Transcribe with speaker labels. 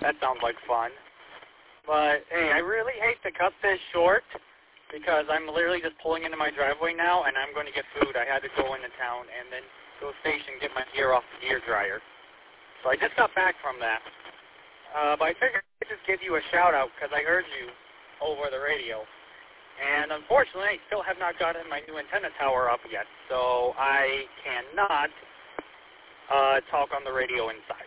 Speaker 1: That sounds like fun. But, hey, I really hate to cut this short because I'm literally just pulling into my driveway now, and I'm going to get food. I had to go into town and then go to the station and get my gear off the gear dryer. So I just got back from that. But I figured I'd just give you a shout-out because I heard you over the radio. And unfortunately, I still have not gotten my new antenna tower up yet, so I cannot talk on the radio inside.